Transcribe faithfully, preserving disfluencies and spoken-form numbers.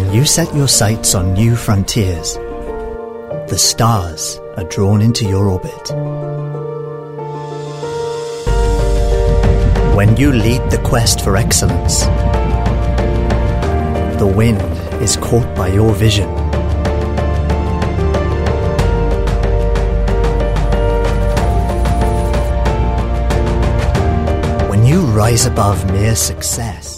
When you set your sights on new frontiers, the stars are drawn into your orbit. When you lead the quest for excellence, the wind is caught by your vision. When you rise above mere success,